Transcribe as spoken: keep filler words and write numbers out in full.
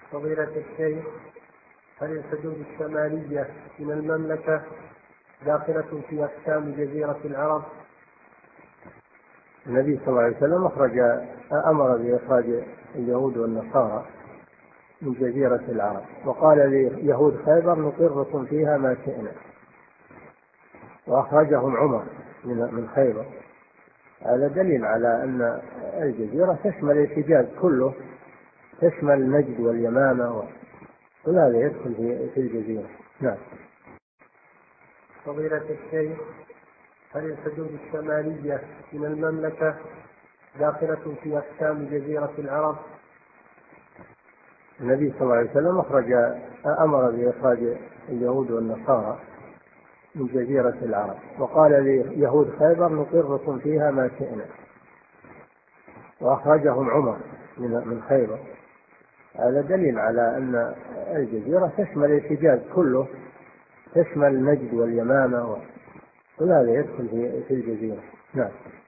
فضيلة الشيخ، هل الحدود الشمالية من المملكة داخلة في أحكام جزيرة العرب؟ النبي صلى الله عليه وسلم أخرج أمر بإخراج اليهود والنصارى من جزيرة العرب، وقال ليهود خيبر نقركم فيها ما شئنا، وأخرجهم عمر من خيبر. هذا دليل على أن الجزيرة تشمل الحجاز كله، تشمل نجد واليمامة، كل هذا يدخل في الجزيرة. نعم. فضيلة الشيخ، هل الحدود الشمالية من المملكة داخلة في أحكام جزيرة العرب؟ النبي صلى الله عليه وسلم أخرج أمر بإخراج اليهود والنصارى من جزيرة العرب، وقال ليهود خيبر نقركم فيها ما شئنا، وأخرجهم عمر من خيبر. هذا دليل على أن الجزيرة تشمل الحجاز كله، تشمل نجد واليمامة، كل هذا يدخل في الجزيرة. نعم.